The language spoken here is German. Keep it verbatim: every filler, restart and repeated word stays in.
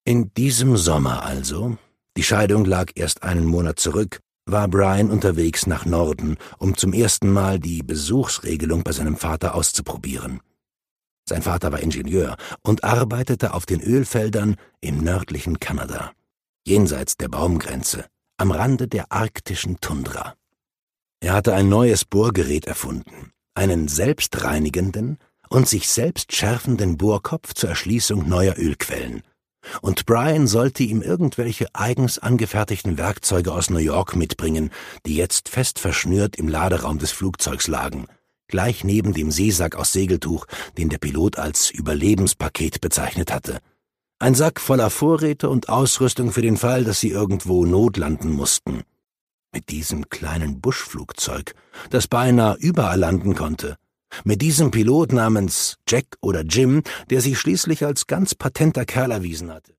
In diesem Sommer also, die Scheidung lag erst einen Monat zurück, war Brian unterwegs nach Norden, um zum ersten Mal die Besuchsregelung bei seinem Vater auszuprobieren. Sein Vater war Ingenieur und arbeitete auf den Ölfeldern im nördlichen Kanada, jenseits der Baumgrenze, am Rande der arktischen Tundra. Er hatte ein neues Bohrgerät erfunden, einen selbstreinigenden und sich selbst schärfenden Bohrkopf zur Erschließung neuer Ölquellen. Und Brian sollte ihm irgendwelche eigens angefertigten Werkzeuge aus New York mitbringen, die jetzt fest verschnürt im Laderaum des Flugzeugs lagen, gleich neben dem Seesack aus Segeltuch, den der Pilot als Überlebenspaket bezeichnet hatte. Ein Sack voller Vorräte und Ausrüstung für den Fall, dass sie irgendwo notlanden mussten. Mit diesem kleinen Buschflugzeug, das beinahe überall landen konnte. Mit diesem Pilot namens Jack oder Jim, der sich schließlich als ganz patenter Kerl erwiesen hatte.